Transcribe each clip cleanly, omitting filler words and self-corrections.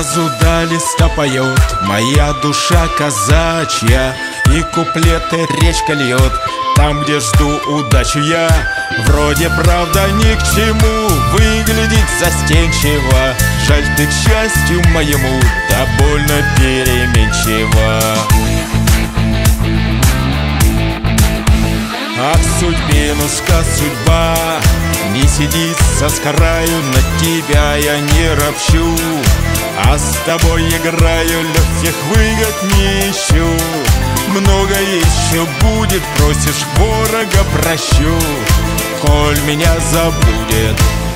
разу до листа поет моя душа казачья, и куплеты речка льет там, где жду удачу я. Вроде правда ни к чему выглядеть застенчиво, жаль ты к счастью моему да больно переменчива. А в судьбинушка судьба не сидится с краю, на тебя я не ропщу, а с тобой играю, легких выгод не ищу. Много еще будет, просишь ворога прощу, коль меня забудет.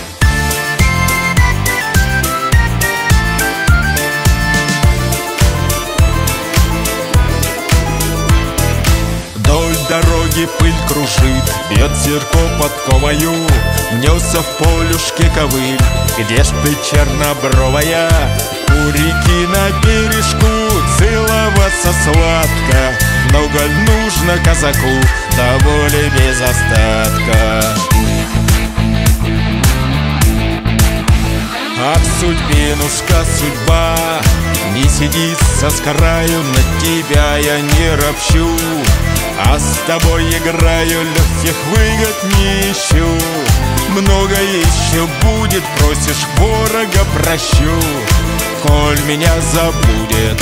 Вдоль дороги пыль кружит, бьет зерко подковою, внесся в полюшке ковыль, где ж ты чернобровая? У реки на бережку целоваться сладко, много нужно казаку, до боли без остатка. А в судьбинушка судьба не сидится с краю, на тебя я не ропщу, а с тобой играю, легких выгод не ищу. Много еще будет, просишь ворога прощу, коль меня забудет.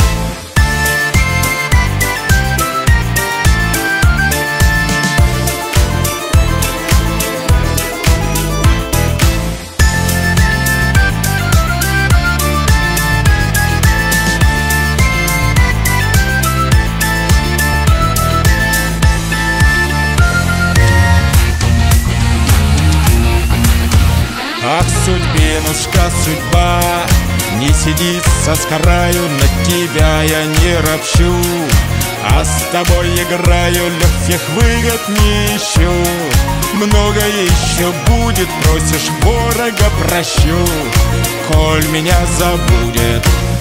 Ах, судьбинушка, судьба не сидится с краю, на тебя я не ропщу, а с тобой играю, легких выгод не ищу. Много еще будет, просишь ворога прощу, коль меня забудет.